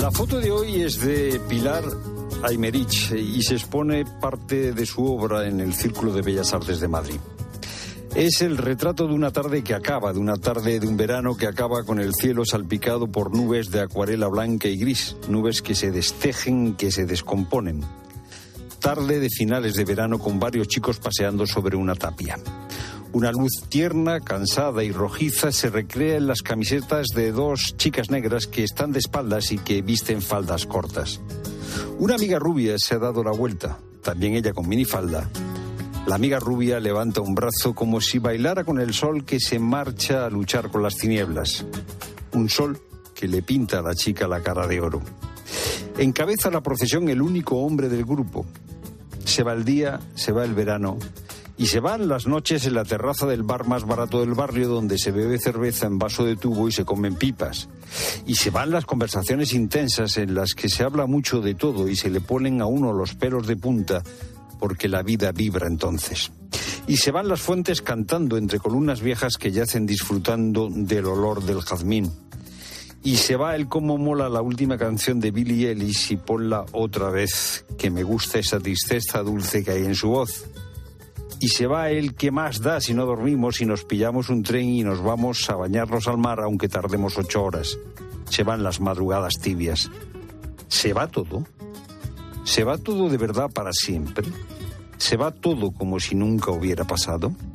La foto de hoy es de Pilar Aymerich y se expone parte de su obra en el Círculo de Bellas Artes de Madrid. Es el retrato de una tarde que acaba, de una tarde de un verano que acaba con el cielo salpicado por nubes de acuarela blanca y gris, nubes que se destejen, que se descomponen. Tarde de finales de verano con varios chicos paseando sobre una tapia. Una luz tierna, cansada y rojiza se recrea en las camisetas de dos chicas negras que están de espaldas y que visten faldas cortas. Una amiga rubia se ha dado la vuelta, también ella con minifalda. La amiga rubia levanta un brazo como si bailara con el sol que se marcha a luchar con las tinieblas. Un sol que le pinta a la chica la cara de oro. Encabeza la procesión el único hombre del grupo. Se va el día, se va el verano y se van las noches en la terraza del bar más barato del barrio donde se bebe cerveza en vaso de tubo y se comen pipas. Y se van las conversaciones intensas en las que se habla mucho de todo y se le ponen a uno los pelos de punta porque la vida vibra entonces. Y se van las fuentes cantando entre columnas viejas que yacen disfrutando del olor del jazmín. Y se va el cómo mola la última canción de Billie Eilish y ponla otra vez, que me gusta esa tristeza dulce que hay en su voz. Y se va el que más da si no dormimos y nos pillamos un tren y nos vamos a bañarnos al mar aunque tardemos 8 horas. Se van las madrugadas tibias. ¿Se va todo? ¿Se va todo de verdad para siempre? ¿Se va todo como si nunca hubiera pasado?